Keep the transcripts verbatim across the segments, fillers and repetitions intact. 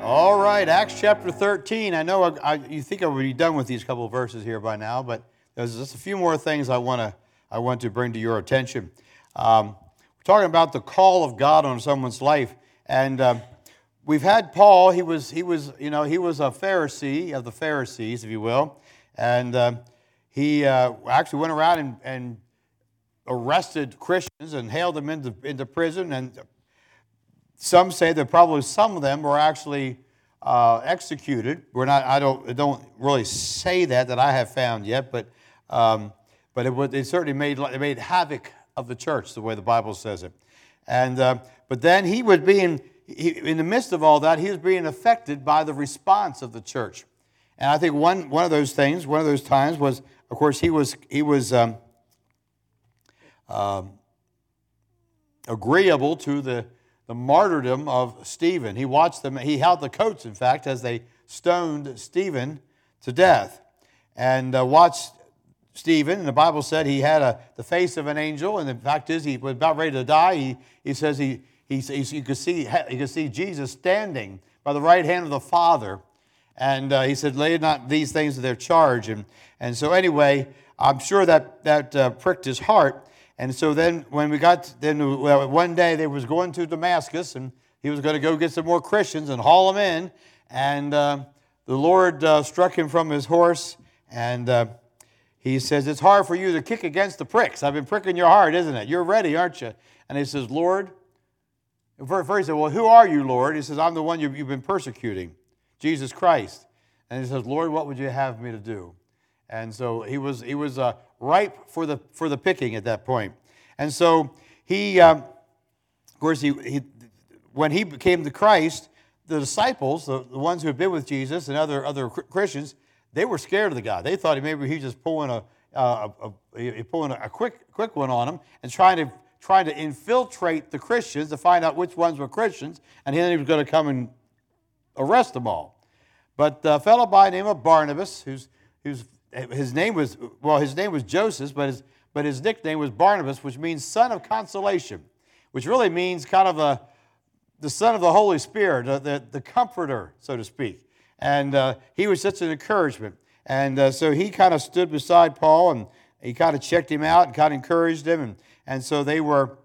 All right, Acts chapter thirteen. I know I, I, you think I would be done with these couple of verses here by now, but there's just a few more things I want to I want to bring to your attention. Um, we're talking about the call of God on someone's life, and uh, we've had Paul. He was he was you know he was a Pharisee of the Pharisees, if you will, and uh, he uh, actually went around and, and arrested Christians and hailed them into into prison. And some say that probably some of them were actually uh, executed. We're not. I don't. I don't really say that that I have found yet, but um, but it, would, it certainly made it made havoc of the church, the way the Bible says it. And uh, but then he was being he, in the midst of all that, he was being affected by the response of the church. And I think one one of those things, one of those times was, of course, he was he was um, um, agreeable to the. the martyrdom of Stephen. He watched them, he held the coats, in fact, as they stoned Stephen to death. And uh, watched Stephen, and the Bible said he had a, the face of an angel, and the fact is he was about ready to die. He, he says he, he, he you could see you could see Jesus standing by the right hand of the Father. And uh, he said, lay not these things to their charge. And, and so anyway, I'm sure that, that uh, pricked his heart. And so then when we got, then well, one day they was going to Damascus, and he was going to go get some more Christians and haul them in. And uh, the Lord uh, struck him from his horse, and uh, he says, it's hard for you to kick against the pricks. I've been pricking your heart, isn't it? You're ready, aren't you? And he says, Lord, first he said, well, who are you, Lord? He says, I'm the one you've been persecuting, Jesus Christ. And he says, Lord, what would you have me to do? And so he was he was uh, ripe for the for the picking at that point. And so he, um, of course, he, he when he came to Christ, the disciples, the, the ones who had been with Jesus and other other Christians, they were scared of the guy. They thought he maybe he was just pulling a, a, a, a pulling a quick quick one on them and trying to trying to infiltrate the Christians to find out which ones were Christians, and then he was going to come and arrest them all. But a fellow by the name of Barnabas, who's who's His name was, well, his name was Joseph, but his, but his nickname was Barnabas, which means son of consolation, which really means kind of a, the son of the Holy Spirit, the, the, the comforter, so to speak. And uh, he was such an encouragement. And uh, so he kind of stood beside Paul, and he kind of checked him out and kind of encouraged him. And, and so they were,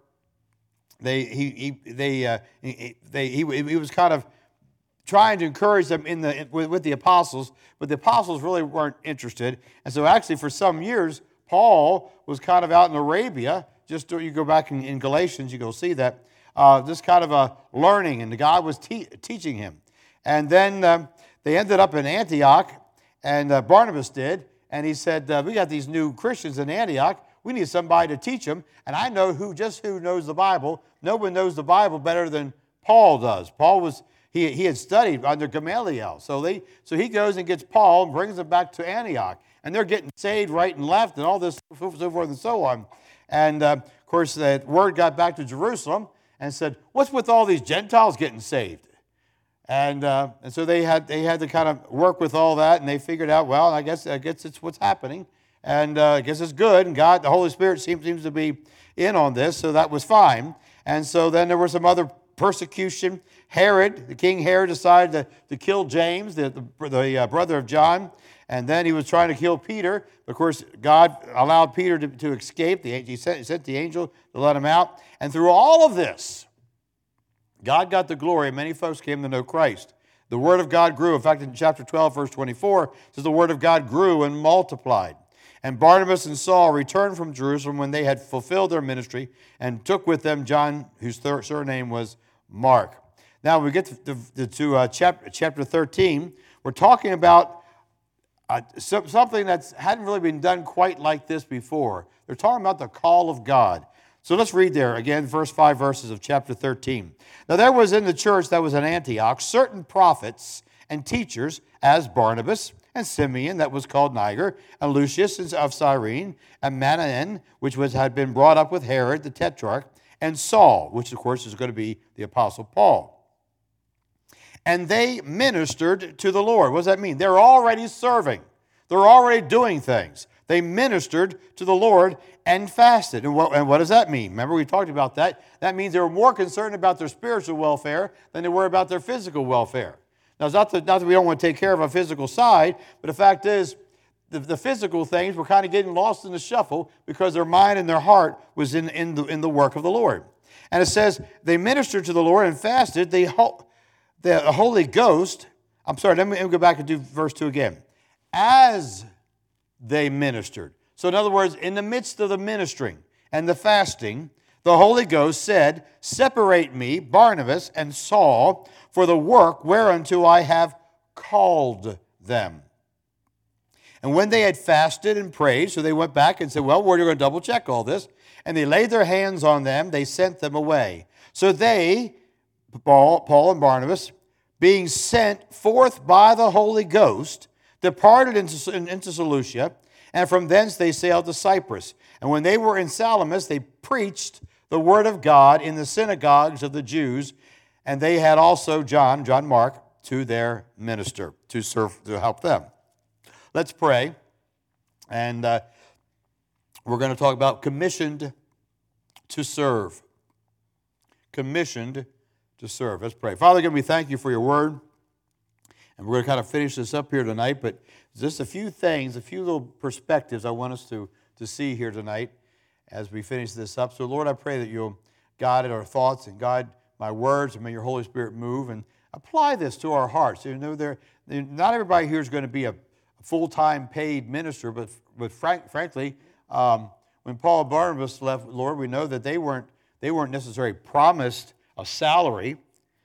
they, he, he, they, uh, he, they, he, he was kind of trying to encourage them in the with, with the apostles, but the apostles really weren't interested. And so actually for some years, Paul was kind of out in Arabia. Just you go back in, in Galatians, you go see that. Uh, just kind of a learning, and God was te- teaching him. And then um, they ended up in Antioch, and uh, Barnabas did, and he said, uh, we got these new Christians in Antioch. We need somebody to teach them. And I know who, just who knows the Bible. No one knows the Bible better than Paul does. Paul was... He, he had studied under Gamaliel. So they so he goes and gets Paul and brings him back to Antioch. And they're getting saved right and left and all this, so forth and so on. And, uh, of course, the word got back to Jerusalem and said, what's with all these Gentiles getting saved? And uh, and so they had they had to kind of work with all that, and they figured out, well, I guess I guess it's what's happening. And uh, I guess it's good. And God, the Holy Spirit seems, seems to be in on this, so that was fine. And so then there were some other persecution. Herod, the King Herod, decided to, to kill James, the, the, the uh, brother of John, and then he was trying to kill Peter. Of course, God allowed Peter to, to escape. The, he, sent, he sent the angel to let him out. And through all of this, God got the glory. Many folks came to know Christ. The Word of God grew. In fact, in chapter twelve, verse twenty-four, it says the Word of God grew and multiplied. And Barnabas and Saul returned from Jerusalem when they had fulfilled their ministry and took with them John, whose thir- surname was Mark. Now, when we get to, to, to uh, chapter, chapter thirteen, we're talking about uh, so, something that hadn't really been done quite like this before. They're talking about the call of God. So let's read there again, first five verses of chapter thirteen. Now, there was in the church that was in Antioch certain prophets and teachers, as Barnabas and Simeon, that was called Niger, and Lucius of Cyrene, and Manaen, which was had been brought up with Herod the Tetrarch, and Saul, which of course is going to be the Apostle Paul. And they ministered to the Lord. What does that mean? They're already serving. They're already doing things. They ministered to the Lord and fasted. And what, and what does that mean? Remember, we talked about that. That means they were more concerned about their spiritual welfare than they were about their physical welfare. Now, it's not that, not that we don't want to take care of our physical side, but the fact is, the, the physical things were kind of getting lost in the shuffle because their mind and their heart was in, in, the, in the work of the Lord. And it says, they ministered to the Lord and fasted. The, the Holy Ghost, I'm sorry, let me, let me go back and do verse two again. As they ministered. So in other words, in the midst of the ministering and the fasting, the Holy Ghost said, separate me, Barnabas and Saul, for the work whereunto I have called them. And when they had fasted and prayed, so they went back and said, well, we're going to double check all this. And they laid their hands on them, they sent them away. So they, Paul, Paul and Barnabas, being sent forth by the Holy Ghost, departed into, into Seleucia, and from thence they sailed to Cyprus. And when they were in Salamis, they preached the word of God in the synagogues of the Jews, and they had also John, John Mark, to their minister, to serve, to help them. Let's pray, and uh, we're going to talk about commissioned to serve. Commissioned to serve. Let's pray. Father, again, we thank you for your word, and we're going to kind of finish this up here tonight, but just a few things, a few little perspectives I want us to, to see here tonight as we finish this up. So, Lord, I pray that you'll guide our thoughts and guide my words, and may your Holy Spirit move and apply this to our hearts. You know, there, not everybody here is going to be a full-time paid minister, but, but frank, frankly, um, when Paul and Barnabas left, Lord, we know that they weren't, they weren't necessarily promised a salary,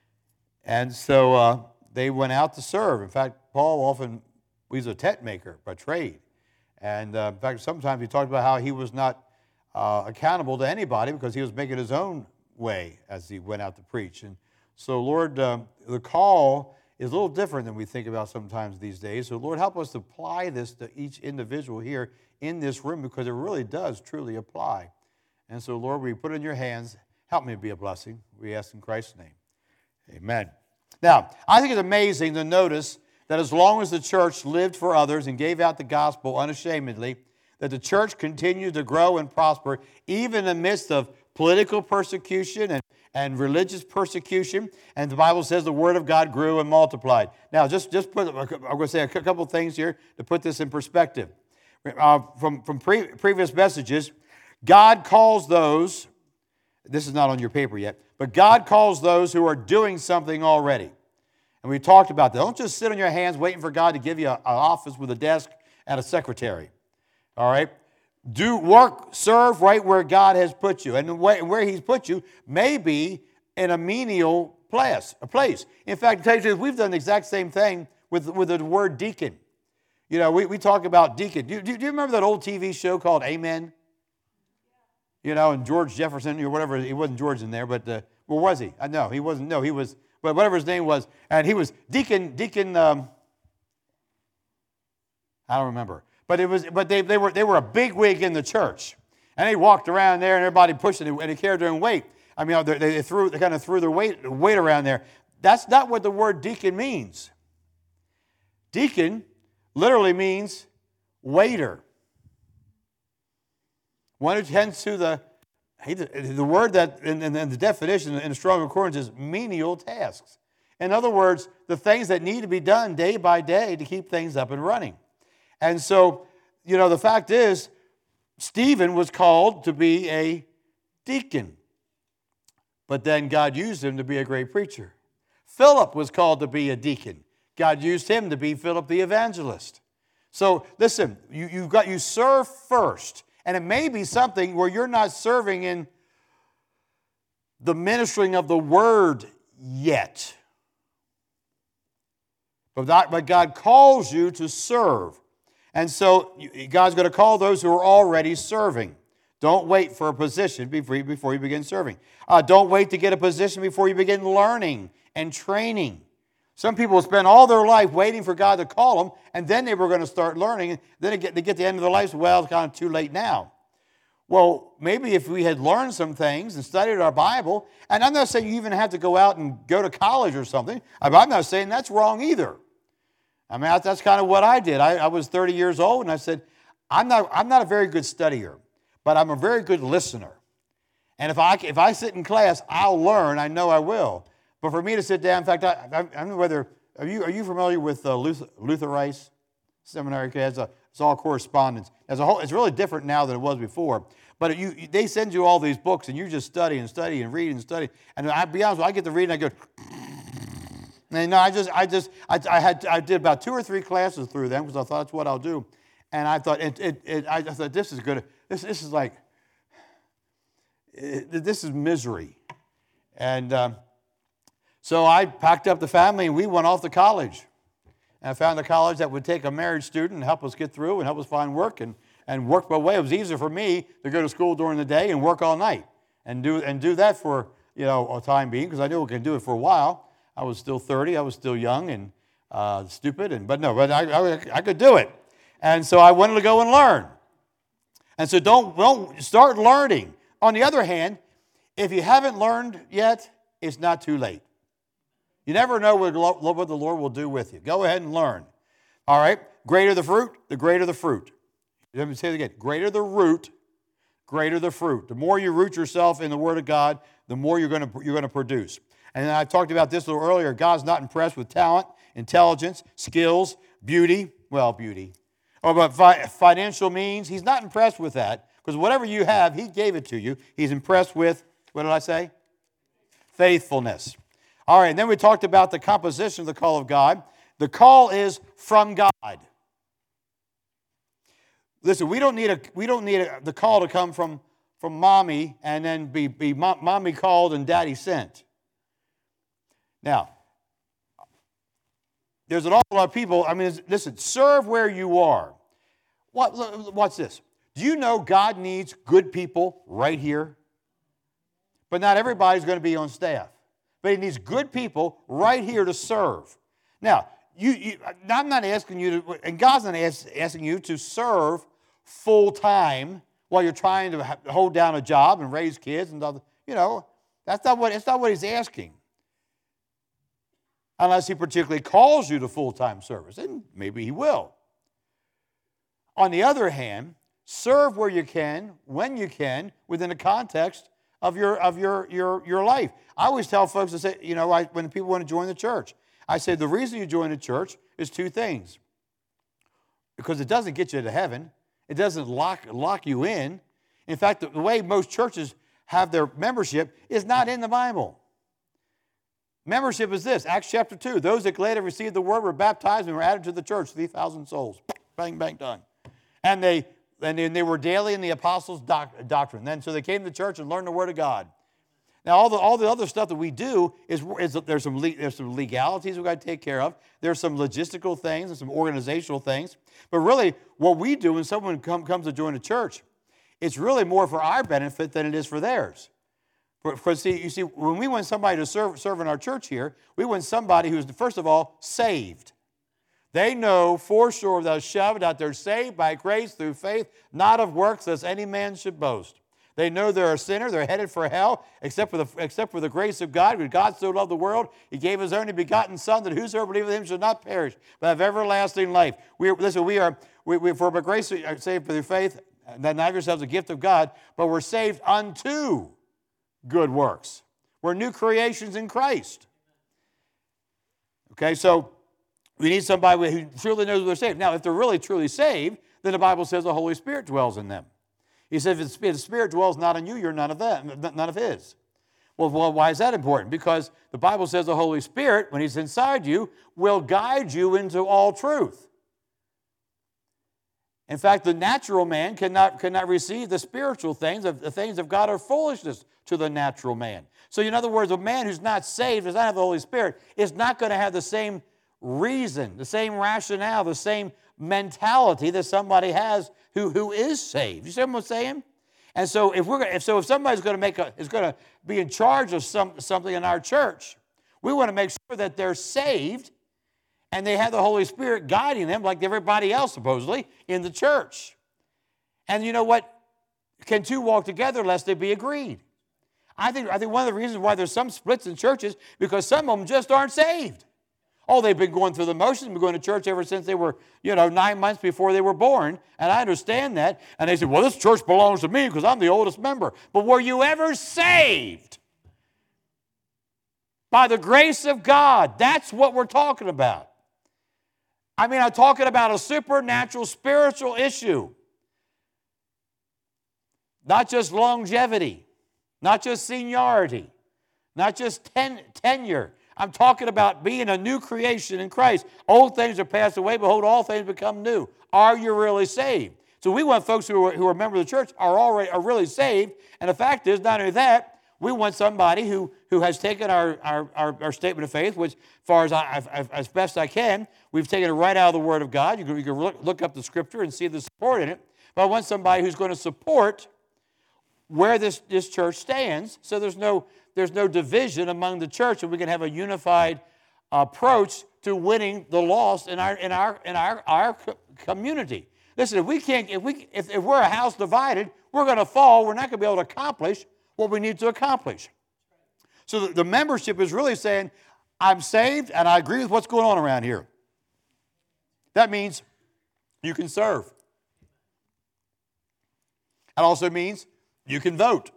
and so uh, they went out to serve. In fact, Paul often was a tent maker by trade, and uh, in fact, sometimes he talked about how he was not uh, accountable to anybody because he was making his own way as he went out to preach. And so, Lord, uh, the call is a little different than we think about sometimes these days. So, Lord, help us to apply this to each individual here in this room because it really does truly apply. And so, Lord, we put it in your hands. Help me to be a blessing. We ask in Christ's name. Amen. Now, I think it's amazing to notice that as long as the church lived for others and gave out the gospel unashamedly, that the church continued to grow and prosper even in the midst of political persecution and and religious persecution, and the Bible says the word of God grew and multiplied. Now, just, just put, I'm going to say a couple of things here to put this in perspective. Uh, from from pre, previous messages, God calls those, this is not on your paper yet, but God calls those who are doing something already. And we talked about that. Don't just sit on your hands waiting for God to give you an office with a desk and a secretary. All right? Do work, serve right where God has put you. And where He's put you may be in a menial place. A place. In fact, we've done the exact same thing with, with the word deacon. You know, we, we talk about deacon. Do, do, do you remember that old T V show called Amen? You know, and George Jefferson or whatever. He wasn't George in there, but uh, where was he? Uh, no, he wasn't. No, he was, but whatever his name was. And he was Deacon, Deacon, um, I don't remember. But it was, but they, they were they were a big wig in the church, and they walked around there, and everybody pushing it, and they carried their own weight. I mean, they, they threw they kind of threw their weight weight around there. That's not what the word deacon means. Deacon literally means waiter. One who tends to the the word that in, in the definition in the Strong Concordance is menial tasks. In other words, the things that need to be done day by day to keep things up and running. And so, you know, the fact is, Stephen was called to be a deacon. But then God used him to be a great preacher. Philip was called to be a deacon. God used him to be Philip the evangelist. So, listen, you, you've got, you serve first. And it may be something where you're not serving in the ministering of the word yet. But, that, but God calls you to serve. And so God's going to call those who are already serving. Don't wait for a position before you, before you begin serving. Uh, don't wait to get a position before you begin learning and training. Some people spend all their life waiting for God to call them, and then they were going to start learning. And then they get, they get to the end of their life, well, it's kind of too late now. Well, maybe if we had learned some things and studied our Bible, and I'm not saying you even have to go out and go to college or something. I'm not saying that's wrong either. I mean, that's kind of what I did. I, I was thirty years old, and I said, I'm not, I'm not a very good studier, but I'm a very good listener. And if I, if I sit in class, I'll learn. I know I will. But for me to sit down, in fact, I, I don't know whether are you are you familiar with uh, Luther, Luther Rice Seminary? It's, a, it's all correspondence. As a whole, it's really different now than it was before. But you, they send you all these books, and you just study and study and read and study. And I'll be honest with you, I get to read, and I go, and no, I just, I just, I, I had, I did about two or three classes through them because I thought that's what I'll do. And I thought, it, it, it I thought this is good. This, this is like, it, this is misery. And um, so I packed up the family, and we went off to college. And I found a college that would take a married student and help us get through and help us find work and, and work my way. It was easier for me to go to school during the day and work all night and do and do that for, you know, a time being, because I knew I could do it for a while. I was still thirty. I was still young and uh, stupid, and but no, but I, I, I could do it. And so I wanted to go and learn. And so don't, don't start learning. On the other hand, if you haven't learned yet, it's not too late. You never know what the Lord will do with you. Go ahead and learn. All right? Greater the fruit, the greater the fruit. Let me say it again. Greater the root, greater the fruit. The more you root yourself in the Word of God, the more you're going to, you're going to produce. And I talked about this a little earlier. God's not impressed with talent, intelligence, skills, beauty. Well, beauty. Or about fi- financial means. He's not impressed with that, because whatever you have, He gave it to you. He's impressed with, what did I say? Faithfulness. All right, and then we talked about the composition of the call of God. The call is from God. Listen, we don't need a we don't need a, the call to come from, from mommy and then be, be mommy called and daddy sent. Now, there's an awful lot of people. I mean, listen, serve where you are. What? What's this? Do you know God needs good people right here? But not everybody's going to be on staff. But He needs good people right here to serve. Now, you, you, I'm not asking you to, and God's not ask, asking you to serve full time while you're trying to hold down a job and raise kids and other. You know, that's not what. That's not what He's asking. Unless He particularly calls you to full time service, and maybe He will. On the other hand, serve where you can, when you can, within the context of your of your your your life. I always tell folks to say, you know, I, when people want to join the church, I say the reason you join the church is two things. Because it doesn't get you to heaven. It doesn't lock lock you in. In fact, the, the way most churches have their membership is not in the Bible. Membership is this, Acts chapter two. Those that gladly received the word were baptized and were added to the church, three thousand souls. Bang, bang, done. And they and they were daily in the apostles' doc, doctrine. Then so they came to church and learned the word of God. Now, all the all the other stuff that we do is, is there's some le, there's some legalities we've got to take care of. There's some logistical things and some organizational things. But really, what we do when someone come, comes to join a church, it's really more for our benefit than it is for theirs. Because see, you see, when we want somebody to serve serve in our church here, we want somebody who's first of all saved. They know for sure without a shadow that they're saved by grace through faith, not of works, lest any man should boast. They know they're a sinner. They're headed for hell, except for the except for the grace of God. Because God so loved the world, He gave His only begotten Son, that whosoever believeth in Him shall not perish, but have everlasting life. We are, listen, we are we, we for by grace are saved through faith, and that not of yourselves a gift of God, but we're saved unto good works. We're new creations in Christ. Okay, so we need somebody who truly knows they're saved. Now, if they're really truly saved, then the Bible says the Holy Spirit dwells in them. He said, if the Spirit dwells not in you, you're none of them, none of His. Well, well, why is that important? Because the Bible says the Holy Spirit, when He's inside you, will guide you into all truth. In fact, the natural man cannot, cannot receive the spiritual things. The things of God are foolishness to the natural man. So in other words, a man who's not saved, does not have the Holy Spirit, is not going to have the same reason, the same rationale, the same mentality that somebody has who, who is saved. You see what I'm saying? And so if we're if so if somebody's going to make a is going to be in charge of some something in our church, we want to make sure that they're saved and they have the Holy Spirit guiding them like everybody else supposedly in the church. And you know what? Can two walk together lest they be agreed? I think I think one of the reasons why there's some splits in churches because some of them just aren't saved. Oh, they've been going through the motions, been going to church ever since they were, you know, nine months before they were born. And I understand that. And they said, well, this church belongs to me because I'm the oldest member. But were you ever saved? By the grace of God. That's what we're talking about. I mean, I'm talking about a supernatural, spiritual issue. Not just longevity, not just seniority, not just ten, tenure. I'm talking about being a new creation in Christ. Old things are passed away, behold, all things become new. Are you really saved? So we want folks who are, who are members of the church are already are really saved. And the fact is, not only that, we want somebody who, who has taken our, our, our, our statement of faith, which, as far as I, I, as best I can, we've taken it right out of the Word of God. You can, you can look, look up the Scripture and see the support in it. But I want somebody who's going to support where this, this church stands, so there's no, there's no division among the church, and we can have a unified approach to winning the lost in our, in our, in our, our community. Listen, if we can't, if, we, if, if we're a house divided, we're going to fall. We're not going to be able to accomplish what we need to accomplish. So the, the membership is really saying, I'm saved and I agree with what's going on around here. That means you can serve. It also means you can vote.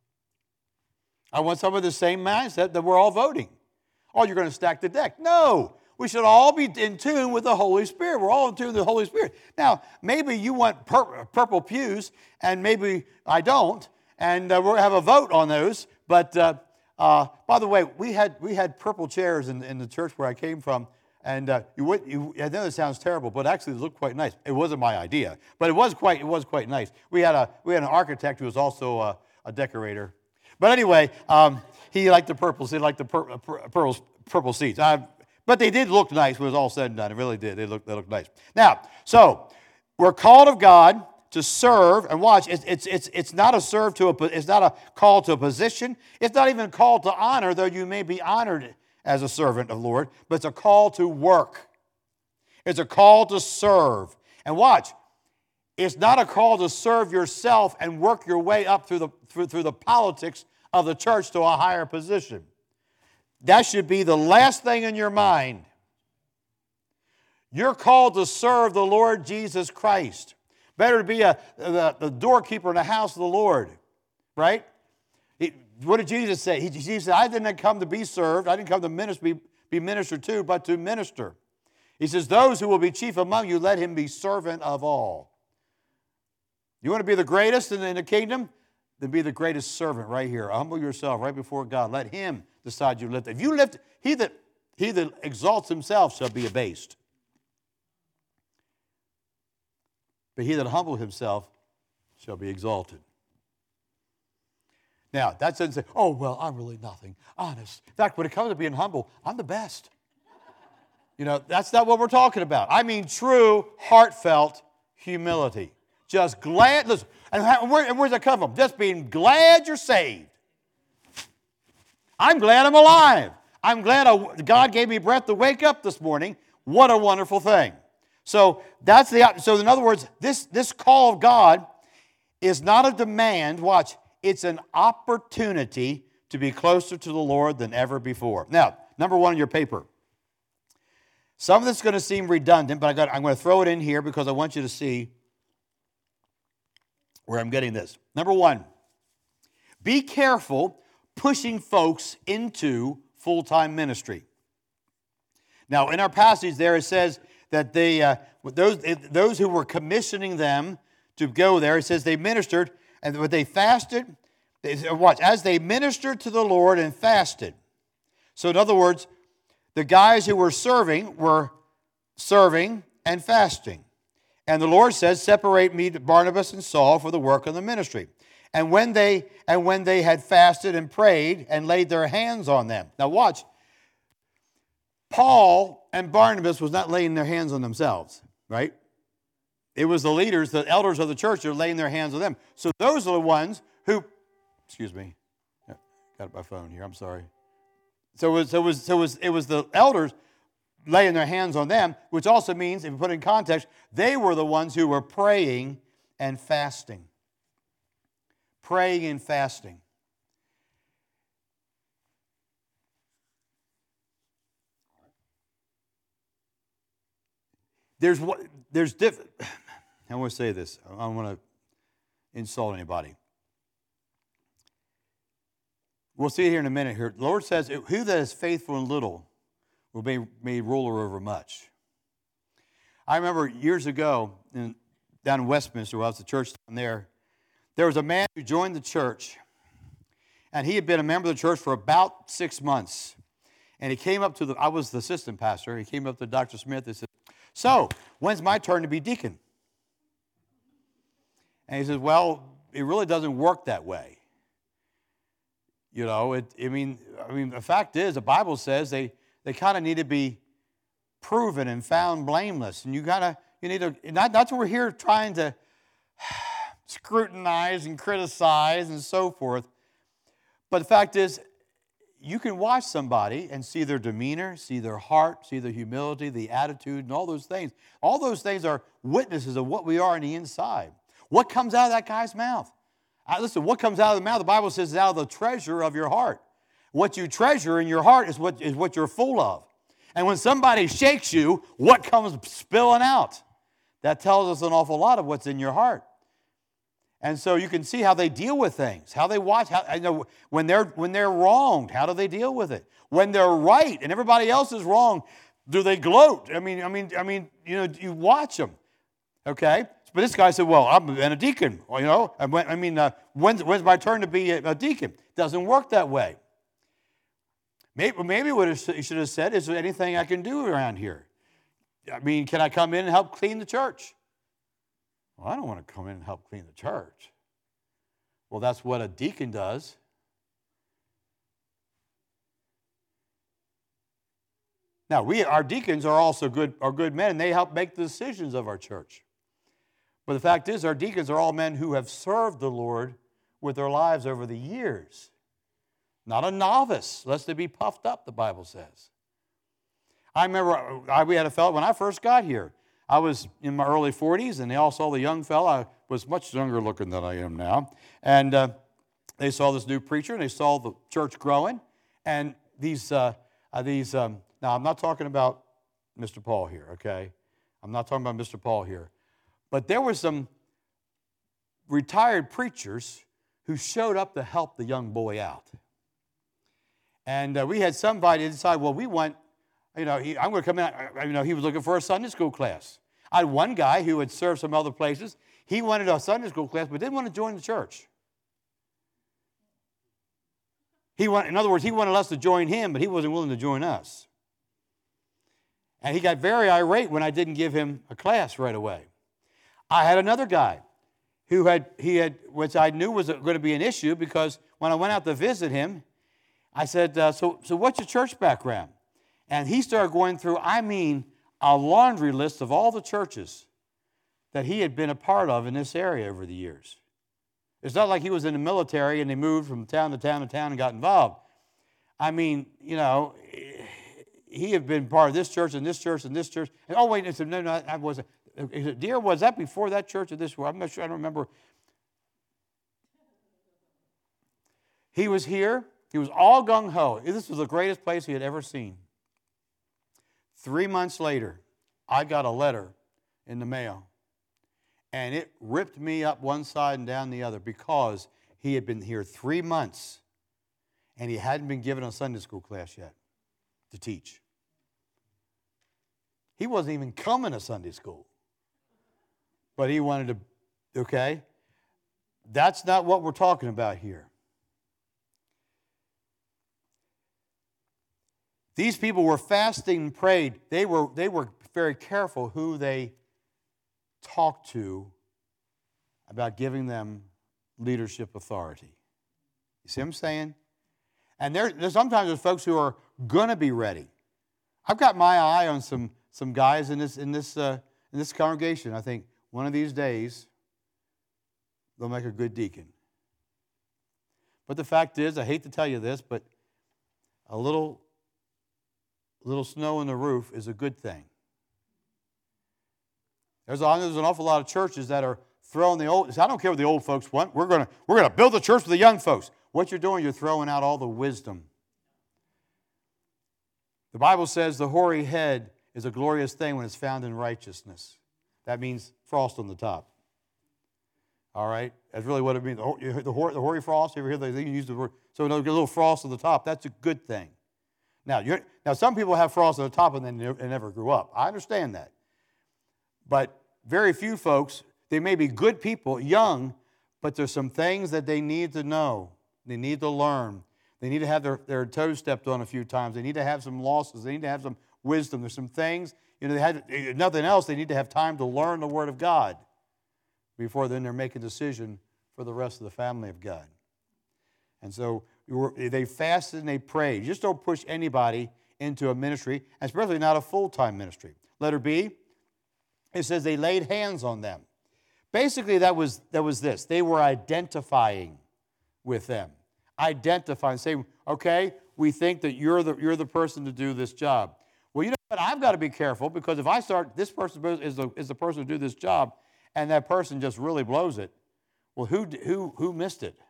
I want some of the same mindset that we're all voting. Oh, you're going to stack the deck. No. We should all be in tune with the Holy Spirit. We're all in tune with the Holy Spirit. Now, maybe you want pur- purple pews, and maybe I don't, and uh, we'll have a vote on those. But uh, uh, by the way, we had we had purple chairs in, in the church where I came from, and uh, you would you, I know this sounds terrible, but actually it looked quite nice. It wasn't my idea, but it was quite it was quite nice. We had a we had an architect who was also a, a decorator. But anyway, um, he liked the purples. He liked the pur- pur- purple purple seats. I, But they did look nice when it was all said and done. It really did. They looked, they looked nice. Now, so we're called of God to serve, and watch. It's it's it's it's not a serve to a. It's not a call to a position. It's not even a call to honor, though you may be honored as a servant of the Lord. But it's a call to work. It's a call to serve, and watch. It's not a call to serve yourself and work your way up through the through, through the politics of the church to a higher position. That should be the last thing in your mind. You're called to serve the Lord Jesus Christ. Better to be a, the, the doorkeeper in the house of the Lord, right? He, what did Jesus say? He, he said, I didn't come to be served. I didn't come to minister, be, be ministered to, but to minister. He says, those who will be chief among you, let him be servant of all. You want to be the greatest in, in the kingdom? Then be the greatest servant right here. Humble yourself right before God. Let him decide you lift. If you lift, he that, he that exalts himself shall be abased. But he that humbles himself shall be exalted. Now, that doesn't say, oh, well, I'm really nothing. Honest. In fact, when it comes to being humble, I'm the best. You know, that's not what we're talking about. I mean true, heartfelt humility. Just glad, listen, and, where, and where's that come from? Just being glad you're saved. I'm glad I'm alive. I'm glad I, God gave me breath to wake up this morning. What a wonderful thing. So that's the. So in other words, this, this call of God is not a demand. Watch, it's an opportunity to be closer to the Lord than ever before. Now, number one on your paper. Some of this is going to seem redundant, but I got, I'm going to throw it in here because I want you to see where I'm getting this. Number one, be careful pushing folks into full-time ministry. Now, in our passage there, it says that they, uh, those, those who were commissioning them to go there, it says they ministered, and what they fasted, they, watch, as they ministered to the Lord and fasted. So in other words, the guys who were serving were serving and fasting. And the Lord says, separate me, Barnabas and Saul, for the work of the ministry. And when they and when they had fasted and prayed and laid their hands on them. Now watch. Paul and Barnabas was not laying their hands on themselves, right? It was the leaders, the elders of the church, that were laying their hands on them. So those are the ones who, excuse me, got my phone here, I'm sorry. So it was, so it was, so it was, it was the elders laying their hands on them, which also means, if you put it in context, they were the ones who were praying and fasting. Praying and fasting. There's what there's diff. I want to say this. I don't want to insult anybody. We'll see it here in a minute here. The Lord says, who that is faithful in little will be made ruler over much. I remember years ago in, down in Westminster, where I was the church down there, there was a man who joined the church, and he had been a member of the church for about six months. And he came up to the, I was the assistant pastor, he came up to Doctor Smith and said, so, when's my turn to be deacon? And he says, well, it really doesn't work that way. You know, it, I mean, I mean, the fact is, the Bible says they, they kind of need to be proven and found blameless. And you gotta, you need to, not, that's what we're here trying to scrutinize and criticize and so forth. But the fact is, you can watch somebody and see their demeanor, see their heart, see their humility, the attitude, and all those things. All those things are witnesses of what we are on the inside. What comes out of that guy's mouth? Uh, listen, what comes out of the mouth, the Bible says, is out of the treasure of your heart. What you treasure in your heart is what, is what you're full of. And when somebody shakes you, what comes spilling out? That tells us an awful lot of what's in your heart. And so you can see how they deal with things, how they watch, how, you know, when they're, when they're wronged, how do they deal with it? When they're right and everybody else is wrong, do they gloat? I mean, I mean, I mean, you know, you watch them, okay? But this guy said, well, I'm been a deacon, you know. I mean, uh, when's, when's my turn to be a, a deacon? Doesn't work that way. Maybe, maybe what he should have said is, there anything I can do around here? I mean, can I come in and help clean the church? Well, I don't want to come in and help clean the church. Well, that's what a deacon does. Now, we, our deacons are also good, are good men, and they help make the decisions of our church. But the fact is, our deacons are all men who have served the Lord with their lives over the years. Not a novice, lest they be puffed up, the Bible says. I remember I, we had a fellow, when I first got here, I was in my early forties, and they all saw the young fellow. I was much younger looking than I am now. And uh, they saw this new preacher, and they saw the church growing. And these, uh, uh, these um, now I'm not talking about Mister Paul here, okay? I'm not talking about Mister Paul here. But there were some retired preachers who showed up to help the young boy out. And uh, we had somebody decide, well, we want, you know, he, I'm going to come in, you know, he was looking for a Sunday school class. I had one guy who had served some other places. He wanted a Sunday school class, but didn't want to join the church. He want, in other words, he wanted us to join him, but he wasn't willing to join us. And he got very irate when I didn't give him a class right away. I had another guy who had, he had, which I knew was going to be an issue, because when I went out to visit him, I said, uh, so, so what's your church background? And he started going through, I mean, a laundry list of all the churches that he had been a part of in this area over the years. It's not like he was in the military and they moved from town to town to town and got involved. I mean, you know, he had been part of this church and this church and this church. And, oh, wait, I said, no, no, I wasn't. He said, dear, was that before that church or this one? I'm not sure, I don't remember. He was here. He was all gung-ho. This was the greatest place he had ever seen. Three months later, I got a letter in the mail, and it ripped me up one side and down the other, because he had been here three months, and he hadn't been given a Sunday school class yet to teach. He wasn't even coming to Sunday school. But he wanted to, okay? That's not what we're talking about here. These people were fasting and prayed. They were, they were very careful who they talked to about giving them leadership authority. You see what I'm saying? And there, there's sometimes there's folks who are going to be ready. I've got my eye on some, some guys in this, in, this, uh, in this congregation. I think one of these days they'll make a good deacon. But the fact is, I hate to tell you this, but a little... A little snow in the roof is a good thing. There's, a, there's an awful lot of churches that are throwing the old. I don't care what the old folks want. We're going to we're going to build a church for the young folks. What you're doing, you're throwing out all the wisdom. The Bible says the hoary head is a glorious thing when it's found in righteousness. That means frost on the top. All right? That's really what it means. The, ho- you hear the, hor- the hoary frost, you ever hear they they use the word? So it'll get a little frost on the top. That's a good thing. Now, you're, now some people have frost on the top and then they never grew up. I understand that. But very few folks, they may be good people, young, but there's some things that they need to know. They need to learn. They need to have their, their toes stepped on a few times. They need to have some losses. They need to have some wisdom. There's some things, you know, they had, if nothing else, they need to have time to learn the Word of God before then they're making a decision for the rest of the family of God. And so they fasted and they prayed. You just don't push anybody into a ministry, especially not a full-time ministry. Letter B, it says they laid hands on them. Basically, that was, that was this. They were identifying with them. Identifying, saying, okay, we think that you're the, you're the person to do this job. Well, you know what? I've got to be careful because if I start, this person is the, is the person to do this job, and that person just really blows it, well, who, who, who missed it?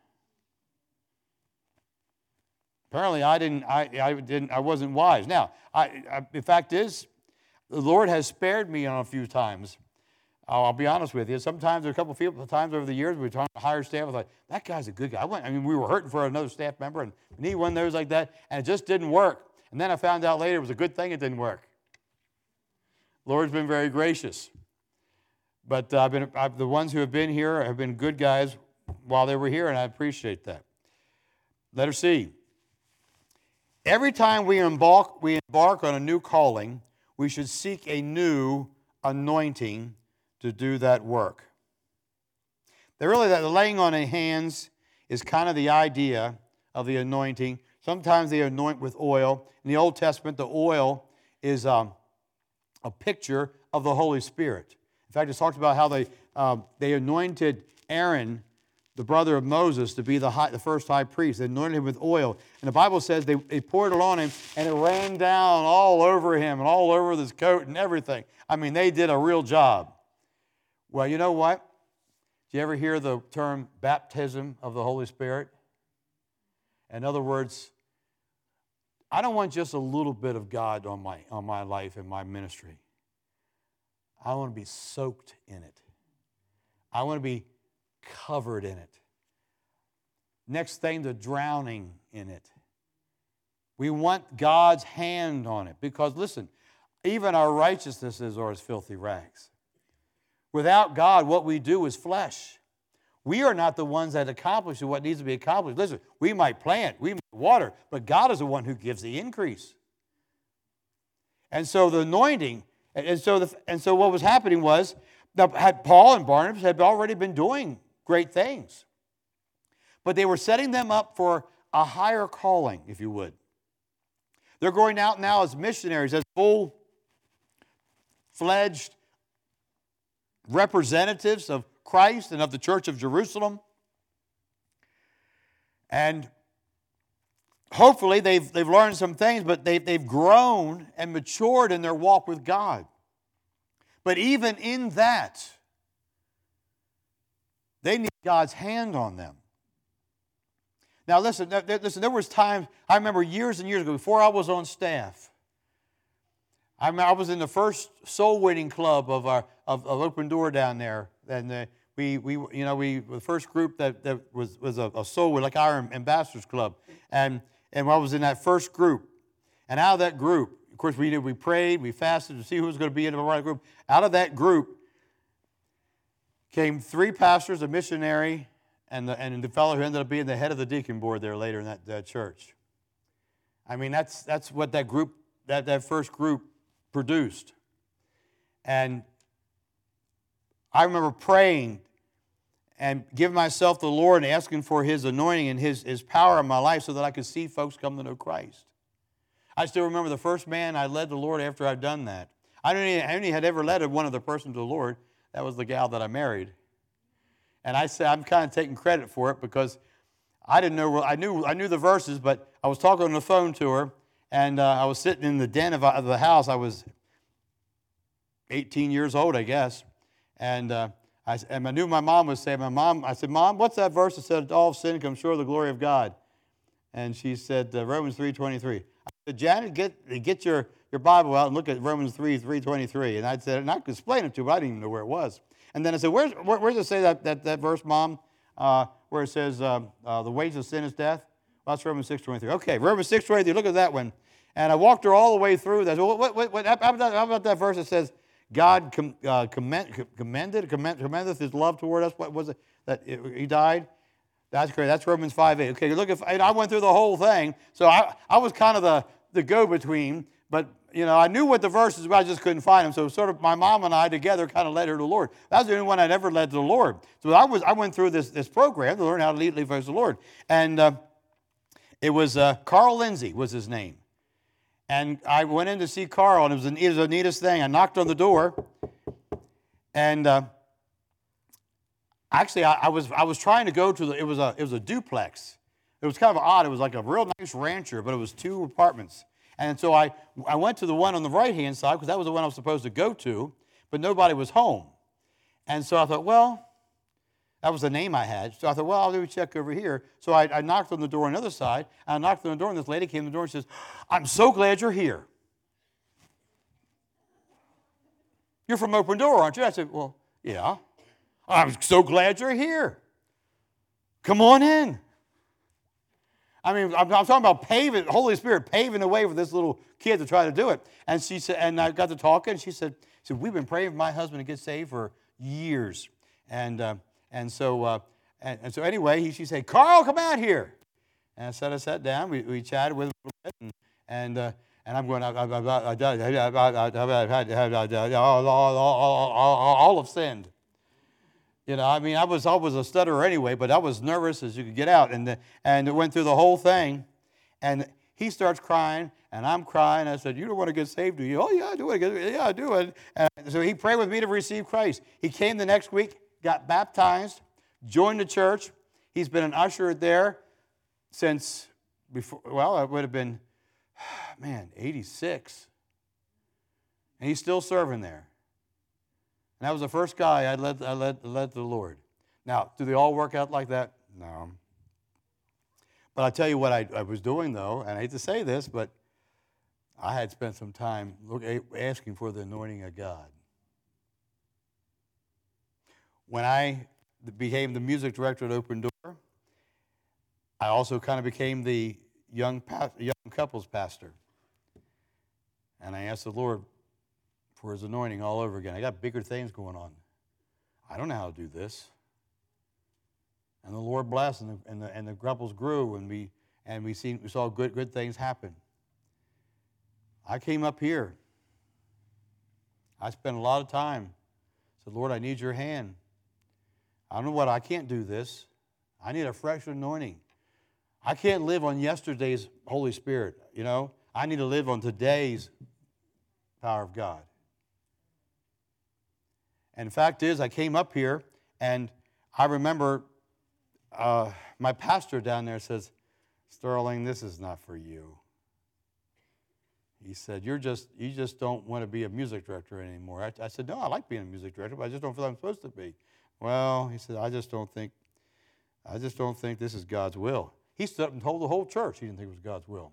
Apparently, I didn't. I, I didn't. I wasn't wise. Now, I, I, the fact is, the Lord has spared me on a few times. I'll, I'll be honest with you. Sometimes, there are a couple of people, times over the years, we were trying to hire staff. I was like, that guy's a good guy. I, went, I mean, we were hurting for another staff member, and we need one of those like that, and it just didn't work. And then I found out later it was a good thing it didn't work. Lord's been very gracious. But uh, I've been, I've, the ones who have been here have been good guys while they were here, and I appreciate that. Letter C. Every time we embark, we embark on a new calling, we should seek a new anointing to do that work. They're really, that the laying on of hands is kind of the idea of the anointing. Sometimes they anoint with oil. In the Old Testament, the oil is um, a picture of the Holy Spirit. In fact, it talks about how they, uh, they anointed Aaron, the brother of Moses, to be the, high, the first high priest. They anointed him with oil. And the Bible says they, they poured it on him, and it ran down all over him and all over his coat and everything. I mean, they did a real job. Well, you know what? Did you ever hear the term baptism of the Holy Spirit? In other words, I don't want just a little bit of God on my, on my life and my ministry. I want to be soaked in it. I want to be covered in it. Next thing, the drowning in it. We want God's hand on it because, listen, even our righteousnesses are as filthy rags. Without God, what we do is flesh. We are not the ones that accomplish what needs to be accomplished. Listen, we might plant, we might water, but God is the one who gives the increase. And so the anointing, and so the, and so what was happening was, now, had Paul and Barnabas had already been doing great things, but they were setting them up for a higher calling, if you would. They're going out now as missionaries, as full-fledged representatives of Christ and of the Church of Jerusalem. And hopefully they've, they've learned some things, but they've, they've grown and matured in their walk with God. But even in that, they need God's hand on them. Now listen, listen, there was times, I remember years and years ago, before I was on staff, I, I was in the first soul winning club of our of, of Open Door down there, and uh, we we you know we the first group that, that was was a, a soul win, like our ambassadors club, and and I was in that first group, and out of that group, of course we did we prayed, we fasted to see who was going to be in the right group. Out of that group came three pastors, a missionary, and the and the fellow who ended up being the head of the deacon board there later in that, that church. I mean, that's that's what that group that that first group produced. And I remember praying and giving myself to the Lord and asking for His anointing and His, His power in my life so that I could see folks come to know Christ. I still remember the first man I led the Lord after I'd done that. I only, I only had ever led one other person to the Lord. That was the gal that I married. And I said, I'm kind of taking credit for it because I didn't know, I knew I knew the verses, but I was talking on the phone to her, and uh, I was sitting in the den of, of the house. I was eighteen years old, I guess. And, uh, I, and I knew my mom was saying, my mom, I said, Mom, what's that verse that said, all sin comes short of the glory of God? And she said, uh, Romans three twenty-three. I said, Janet, get, get your your Bible out and look at Romans three, three twenty-three. And I said, and I could explain it to her, but I didn't even know where it was. And then I said, where's, where, where does it say that, that, that verse, Mom, uh, where it says uh, uh, the wages of sin is death? Well, that's Romans six twenty-three. Okay, Romans six twenty-three, look at that one. And I walked her all the way through that. So what, what, what, how, about that, how about that verse that says, God com, uh, commend, commended, commend, commendeth his love toward us? What was it? That he died? That's correct. That's Romans five eight. Okay, look, if, and I went through the whole thing. So I, I was kind of the, the go-between. But, you know, I knew what the verses were. I just couldn't find them. So sort of my mom and I together kind of led her to the Lord. That was the only one I'd ever led to the Lord. So I was I went through this, this program to learn how to lead, lead folks to the Lord. And uh, it was uh, Carl Lindsay was his name. And I went in to see Carl, and it was, the, it was the neatest thing. I knocked on the door, and uh, actually, I, I was I was trying to go to the. It was a it was a duplex. It was kind of odd. It was like a real nice rancher, but it was two apartments. And so I I went to the one on the right hand side because that was the one I was supposed to go to, but nobody was home. And so I thought, well, that was the name I had. So I thought, well, I'll do a check over here. So I, I knocked on the door on the other side. And I knocked on the door, and this lady came to the door and says, I'm so glad you're here. You're from Open Door, aren't you? I said, well, yeah. I'm so glad you're here. Come on in. I mean, I'm, I'm talking about paving, Holy Spirit paving the way for this little kid to try to do it. And she said, and I got to talking, and she said, she said, we've been praying for my husband to get saved for years. And uh, And so, uh, and, and so anyway, he, she said, Carl, come out here. And so I sat down. We, we chatted with him a little bit, and and, uh, and I'm going, all have sinned. You know, I mean, I was always a stutterer anyway, but I was nervous as you could get out, and the, and it went through the whole thing. And he starts crying, and I'm crying. I said, you don't want to get saved, do you? Oh, yeah, I do want to get, yeah, I do. And, and so he prayed with me to receive Christ. He came the next week, got baptized, joined the church. He's been an usher there since before, well, it would have been, man, eighty-six. And he's still serving there. And that was the first guy I led, I led, led to the Lord. Now, do they all work out like that? No. But I'll tell you what I, I was doing, though, and I hate to say this, but I had spent some time look, asking for the anointing of God. When I became the music director at Open Door, I also kind of became the young young couples pastor. And I asked the Lord for his anointing all over again. I got bigger things going on. I don't know how to do this. And the Lord blessed, and the, and the, and the couples grew, and we and we seen we saw good good things happen. I came up here. I spent a lot of time. Said, Lord, I need your hand. I don't know what, I can't do this. I need a fresh anointing. I can't live on yesterday's Holy Spirit, you know. I need to live on today's power of God. And the fact is, I came up here, and I remember uh, my pastor down there says, Sterling, this is not for you. He said, You're just, you just don't want to be a music director anymore. I, I said, no, I like being a music director, but I just don't feel I'm supposed to be. Well, he said, I just don't think, I just don't think this is God's will. He stood up and told the whole church he didn't think it was God's will.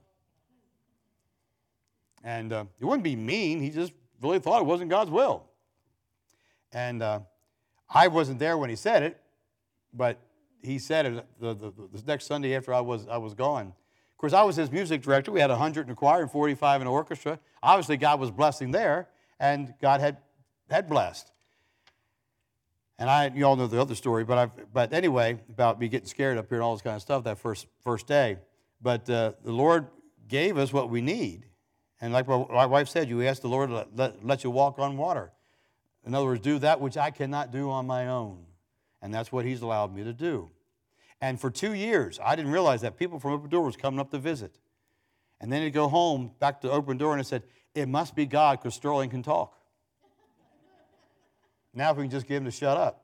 And uh, it wouldn't be mean. He just really thought it wasn't God's will. And uh, I wasn't there when he said it, but he said it the, the, the next Sunday after I was I was gone. Of course, I was his music director. We had one hundred in the choir and forty-five in the orchestra. Obviously, God was blessing there, and God had had blessed. And I, you all know the other story, but I, but anyway, about me getting scared up here and all this kind of stuff that first first day. But uh, the Lord gave us what we need, and like my wife said, you ask the Lord to let, let, let you walk on water. In other words, do that which I cannot do on my own, and that's what He's allowed me to do. And for two years, I didn't realize that people from Open Door was coming up to visit, and then they'd go home back to Open Door, and it said, "It must be God because Sterling can talk." Now if we can just get him to shut up.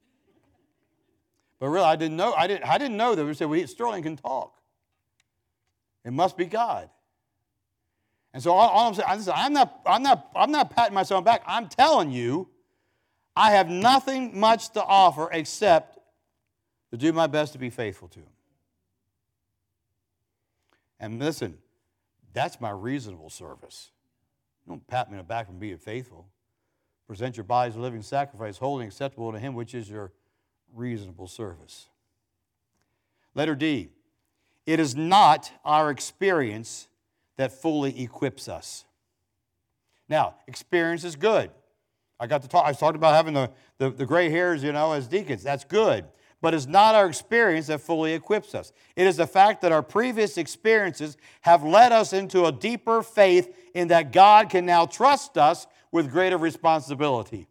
But really, I didn't know. I didn't. I didn't know that we said, "Well, Sterling can talk." It must be God. And so all, all I'm saying, I'm not. I'm not. I'm not patting myself on the back. I'm telling you, I have nothing much to offer except to do my best to be faithful to Him. And listen, that's my reasonable service. Don't pat me on the back and be faithful. Present your bodies a living sacrifice, holy and acceptable to Him, which is your reasonable service. Letter D. It is not our experience that fully equips us. Now, experience is good. I got to talk. I talked about having the, the, the gray hairs, you know, as deacons. That's good. But it's not our experience that fully equips us. It is the fact that our previous experiences have led us into a deeper faith in that God can now trust us with greater responsibility.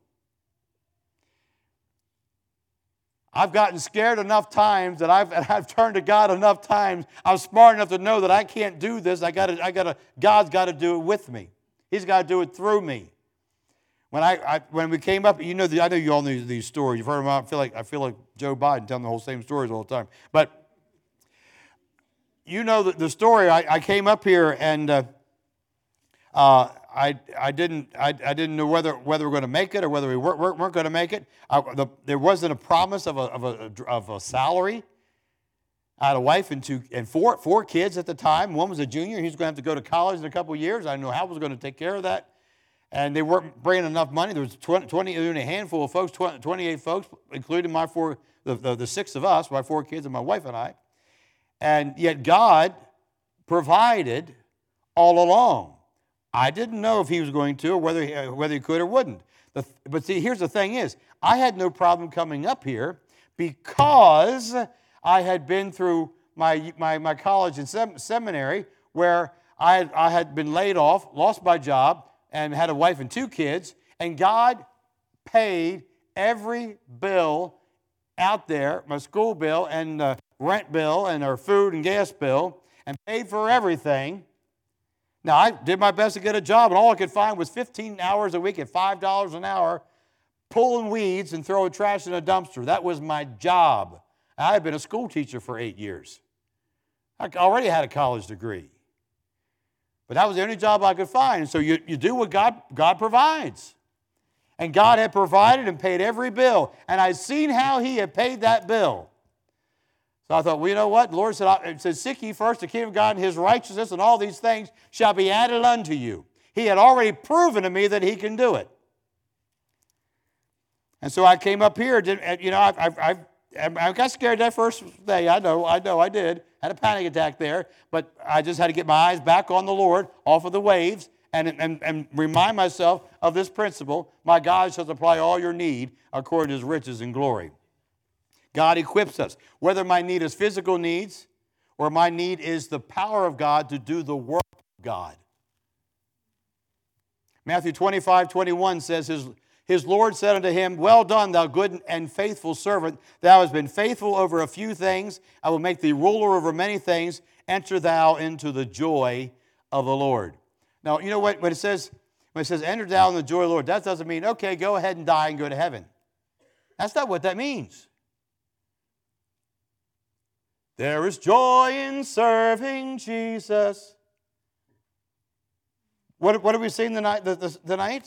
I've gotten scared enough times that I've, I've turned to God enough times. I'm smart enough to know that I can't do this. I got to, I got to, God's got to do it with me. He's got to do it through me. When I, I when we came up, you know, the, I know you all know these stories. You've heard them. I feel like I feel like Joe Biden telling the whole same stories all the time. But you know the, the story. I, I came up here and uh, uh, I I didn't I, I didn't know whether whether we were going to make it or whether we weren't, weren't going to make it. I, the, there wasn't a promise of a of a of a salary. I had a wife and two and four four kids at the time. One was a junior. He was going to have to go to college in a couple of years. I didn't know how I was going to take care of that. And they weren't bringing enough money. There was twenty, twenty a handful of folks, twenty, twenty-eight folks, including my four, the, the, the six of us, my four kids and my wife and I. And yet God provided all along. I didn't know if He was going to or whether he, whether he could or wouldn't. The, but see, here's the thing is, I had no problem coming up here because I had been through my, my, my college and sem- seminary where I had, I had been laid off, lost my job, and had a wife and two kids, and God paid every bill out there, my school bill and the rent bill and our food and gas bill, and paid for everything. Now, I did my best to get a job, and all I could find was fifteen hours a week at five dollars an hour, pulling weeds and throwing trash in a dumpster. That was my job. I had been a school teacher for eight years. I already had a college degree. But that was the only job I could find. So you, you do what God, God provides. And God had provided and paid every bill. And I'd seen how He had paid that bill. So I thought, well, you know what? The Lord said, it says, seek ye first the kingdom of God and His righteousness, and all these things shall be added unto you. He had already proven to me that He can do it. And so I came up here. Did, you know, I, I, I, I got scared that first day. I know, I know, I did. Had a panic attack there, but I just had to get my eyes back on the Lord, off of the waves, and, and, and remind myself of this principle. My God shall supply all your need according to His riches and glory. God equips us. Whether my need is physical needs or my need is the power of God to do the work of God. Matthew twenty-five, twenty-one says, His His Lord said unto him, well done, thou good and faithful servant. Thou hast been faithful over a few things. I will make thee ruler over many things. Enter thou into the joy of the Lord. Now, you know what? When it says, when it says, enter thou in the joy of the Lord, that doesn't mean, okay, go ahead and die and go to heaven. That's not what that means. There is joy in serving Jesus. What, what are we singing tonight? The, the, tonight?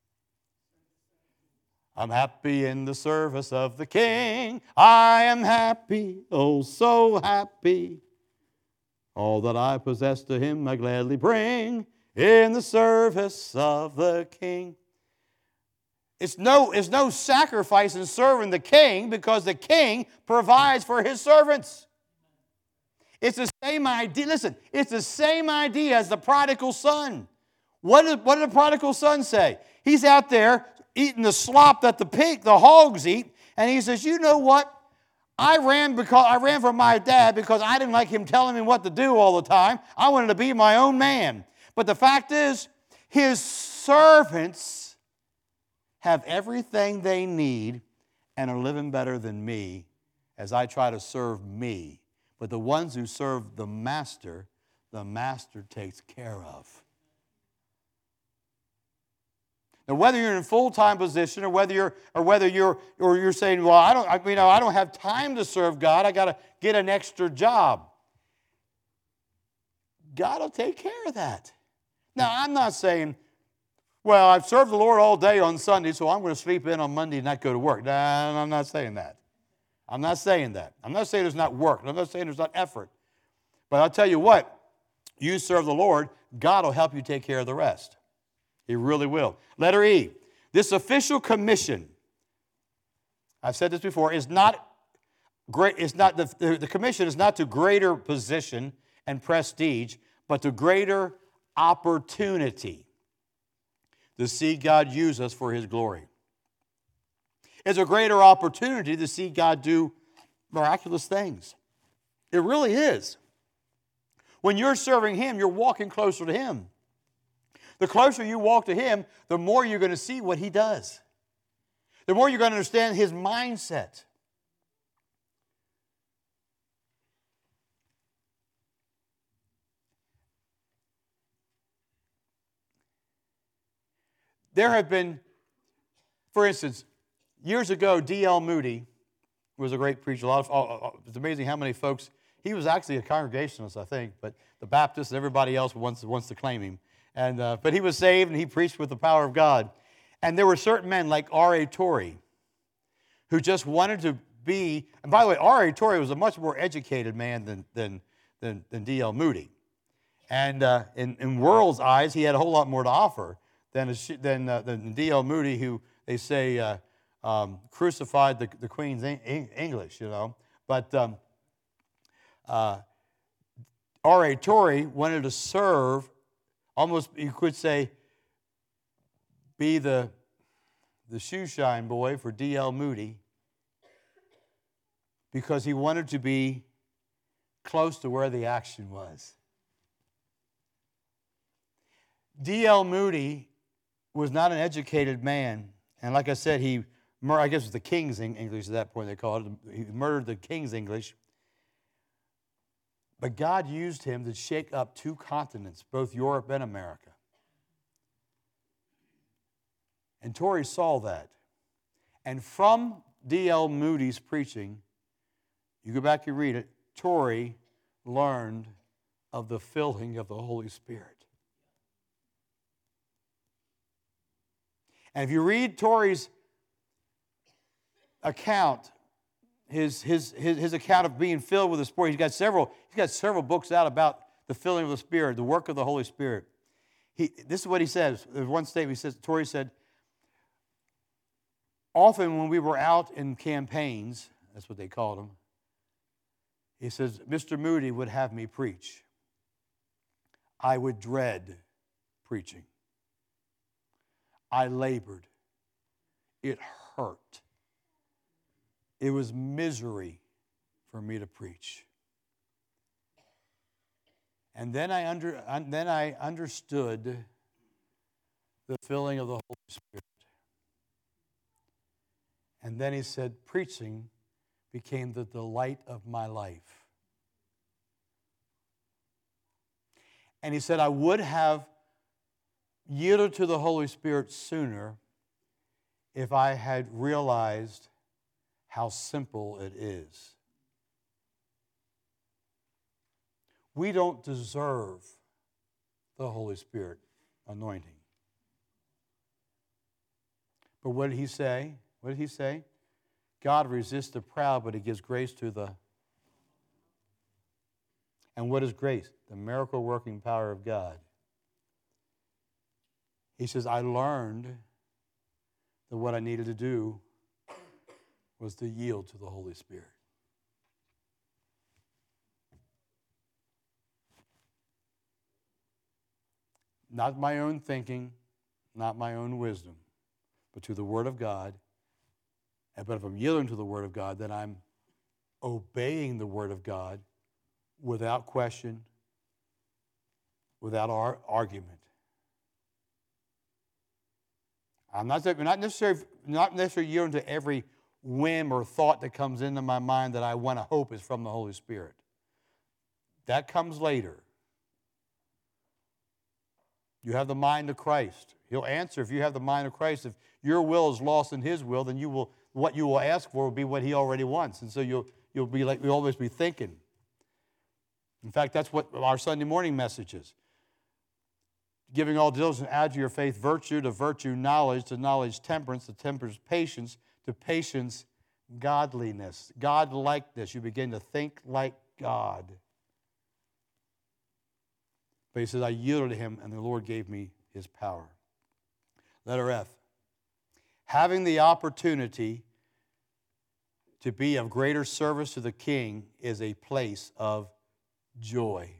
I'm happy in the service of the King. I am happy, oh so happy. All that I possess to Him I gladly bring in the service of the King. It's no, it's no sacrifice in serving the King because the King provides for His servants. It's the same idea. Listen, it's the same idea as the prodigal son. What did, what did the prodigal son say? He's out there eating the slop that the pig, the hogs eat, and he says, you know what? I ran because I ran from my dad because I didn't like him telling me what to do all the time. I wanted to be my own man. But the fact is, his servants have everything they need and are living better than me as I try to serve me. But the ones who serve the master, the master takes care of. Now, whether you're in a full-time position or whether you're or whether you're or you're saying, well, I don't, I, you know, I don't have time to serve God. I got to get an extra job. God will take care of that. Now, I'm not saying, well, I've served the Lord all day on Sunday, so I'm going to sleep in on Monday and not go to work. Nah, I'm not saying that. I'm not saying that. I'm not saying there's not work. I'm not saying there's not effort. But I'll tell you what, you serve the Lord, God will help you take care of the rest. He really will. Letter E. This official commission, I've said this before, is not great. It's not the, the, the commission is not to greater position and prestige, but to greater opportunity to see God use us for His glory. It's a greater opportunity to see God do miraculous things. It really is. When you're serving Him, you're walking closer to Him. The closer you walk to Him, the more you're going to see what He does. The more you're going to understand His mindset. There have been, for instance, years ago, D L Moody was a great preacher. A lot of, oh, oh, it's amazing how many folks, he was actually a Congregationalist, I think, but the Baptists and everybody else wants, wants to claim him. And, uh, but he was saved and he preached with the power of God. And there were certain men like R A Torrey who just wanted to be, and by the way, R A Torrey was a much more educated man than, than, than, than D L Moody. And uh, in, in world's eyes, he had a whole lot more to offer than, a, than, uh, than D L Moody, who they say uh, um, crucified the, the Queen's English, you know. But um, uh, R A Torrey wanted to serve, almost you could say, be the, the shoe shine boy for D L Moody, because he wanted to be close to where the action was. D L Moody was not an educated man, and like I said, he, I guess it was the King's English at that point they called it. He murdered the King's English. But God used him to shake up two continents, both Europe and America. And Torrey saw that. And from D L Moody's preaching, you go back and read it, Torrey learned of the filling of the Holy Spirit. And if you read Torrey's account, his, his, his, his account of being filled with the Spirit, he's got several, he's got several books out about the filling of the Spirit, the work of the Holy Spirit. He, this is what he says. There's one statement he says, Torrey said, often when we were out in campaigns, that's what they called them, he says, Mister Moody would have me preach. I would dread preaching. I labored. It hurt. It was misery for me to preach. And then I, under, then I understood the filling of the Holy Spirit. And then he said, preaching became the delight of my life. And he said, I would have yielded to the Holy Spirit sooner if I had realized how simple it is. We don't deserve the Holy Spirit anointing. But what did he say? What did he say? God resists the proud, but He gives grace to the... And what is grace? The miracle-working power of God. He says, I learned that what I needed to do was to yield to the Holy Spirit. Not my own thinking, not my own wisdom, but to the Word of God. But if I'm yielding to the Word of God, then I'm obeying the Word of God without question, without ar- argument. I'm not, not, necessarily, not necessarily yielding to every whim or thought that comes into my mind that I want to hope is from the Holy Spirit. That comes later. You have the mind of Christ. He'll answer if you have the mind of Christ. If your will is lost in His will, then you will, what you will ask for will be what He already wants. And so you'll, you'll be like, you'll always be thinking. In fact, that's what our Sunday morning message is. Giving all diligence, add to your faith virtue, to virtue knowledge, to knowledge temperance, to temperance patience, to patience godliness. God-likeness. You begin to think like God. But he says, I yielded to Him, and the Lord gave me His power. Letter F. Having the opportunity to be of greater service to the king is a place of joy.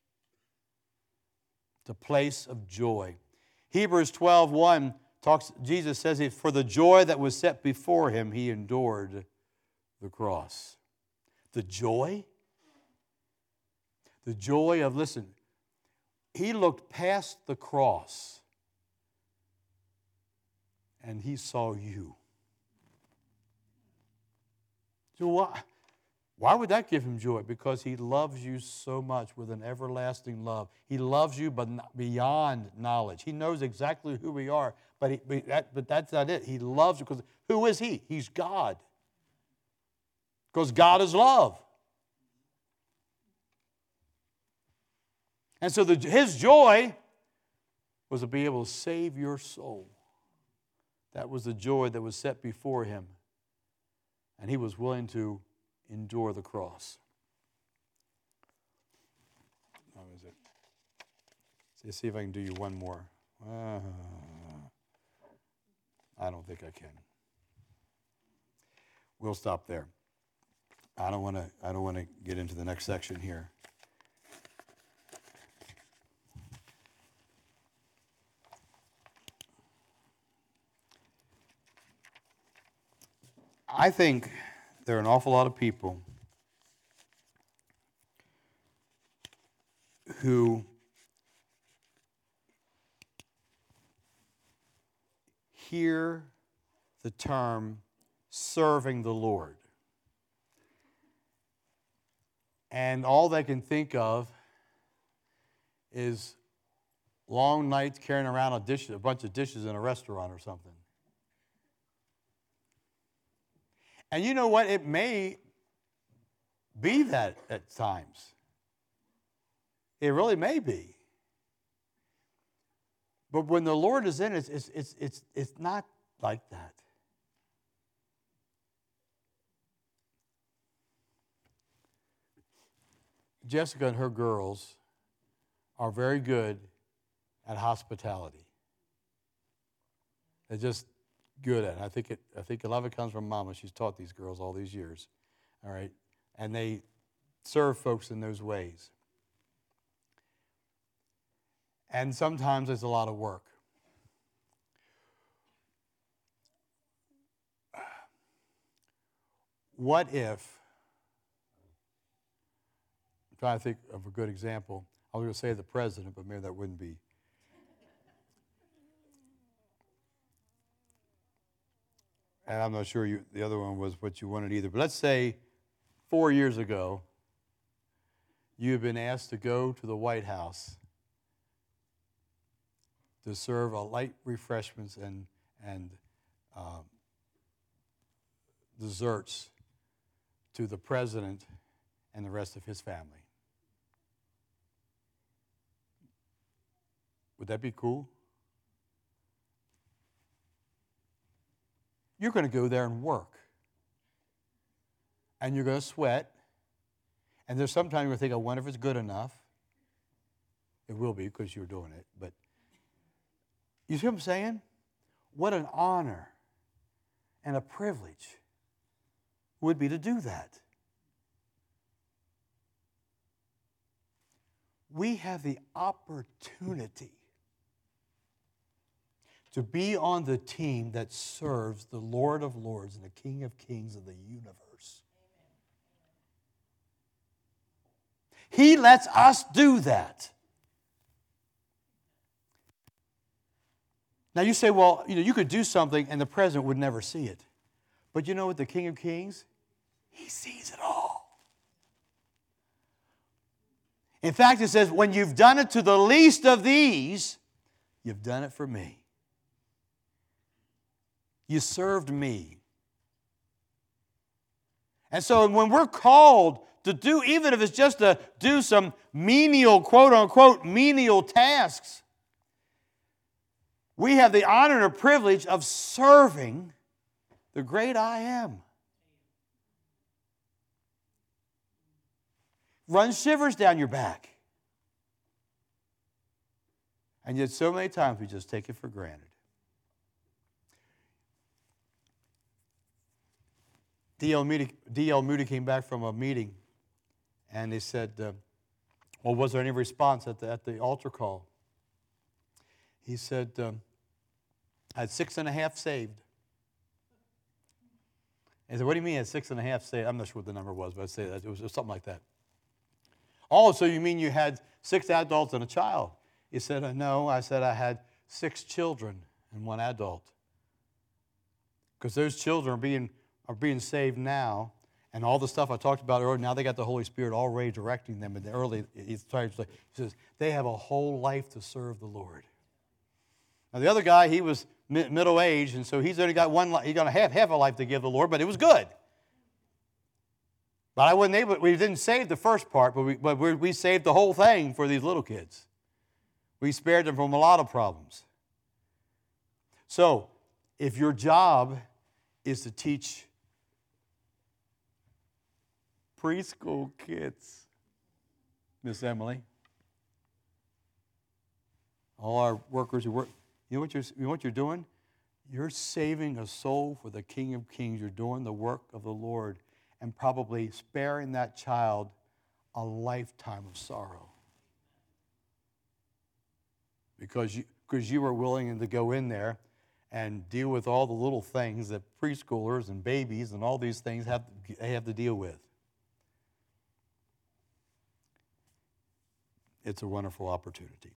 It's a place of joy. Hebrews twelve one talks, Jesus says, for the joy that was set before him, he endured the cross. The joy? The joy of, listen, he looked past the cross and he saw you. So why, why would that give him joy? Because he loves you so much with an everlasting love. He loves you but not beyond knowledge. He knows exactly who we are, but, he, but, that, but that's not it. He loves you because who is he? He's God. Because God is love. And so the, his joy was to be able to save your soul. That was the joy that was set before him. And he was willing to endure the cross. How is it? Let's see if I can do you one more. Uh, I don't think I can. We'll stop there. I don't want to. I don't want to get into the next section here. I think there are an awful lot of people who hear the term serving the Lord, and all they can think of is long nights carrying around a dish, a bunch of dishes in a restaurant or something. And you know what? It may be that at times. It really may be. But when the Lord is in it, it's, it's, it's, it's not like that. Jessica and her girls are very good at hospitality. They're just good at it. I think it. I think a lot of it comes from Mama. She's taught these girls all these years. All right, and they serve folks in those ways. And sometimes it's a lot of work. What if? I'm trying to think of a good example. I was going to say the president, but maybe that wouldn't be. And I'm not sure you, the other one was what you wanted either. But let's say four years ago, you have been asked to go to the White House to serve a light refreshments and, and um, desserts to the president and the rest of his family. Would that be cool? You're going to go there and work. And you're going to sweat. And there's sometimes you're going to think, I wonder if it's good enough. It will be because you're doing it. But you see what I'm saying? What an honor and a privilege would be to do that. We have the opportunity to be on the team that serves the Lord of Lords and the King of Kings of the universe. He lets us do that. Now you say, well, you know, you could do something and the president would never see it. But you know what, the King of Kings, he sees it all. In fact, it says, when you've done it to the least of these, you've done it for me. You served me. And so when we're called to do, even if it's just to do some menial, quote unquote, menial tasks, we have the honor and privilege of serving the great I Am. Run shivers down your back. And yet so many times we just take it for granted. D L Moody, D L Moody came back from a meeting, and they said, uh, well, was there any response at the, at the altar call? He said, um, I had six and a half saved. I said, what do you mean at six and a half saved? I'm not sure what the number was, but I'd say that. It was, it was something like that. Oh, so you mean you had six adults and a child? He said, uh, no. I said, I had six children and one adult. Because those children are being, are being saved now, and all the stuff I talked about earlier, now they got the Holy Spirit already directing them. And the early, he says, they have a whole life to serve the Lord. Now, the other guy, he was middle-aged, and so he's only got one, he's going to have half a life to give the Lord, but it was good. But I wasn't able, we didn't save the first part, but we, but we, we saved the whole thing for these little kids. We spared them from a lot of problems. So, if your job is to teach preschool kids, Miss Emily, all our workers who work, you know what you're, you know what you're doing? You're saving a soul for the King of Kings. You're doing the work of the Lord and probably sparing that child a lifetime of sorrow. Because you, because you were willing to go in there and deal with all the little things that preschoolers and babies and all these things have, they have to deal with. It's a wonderful opportunity.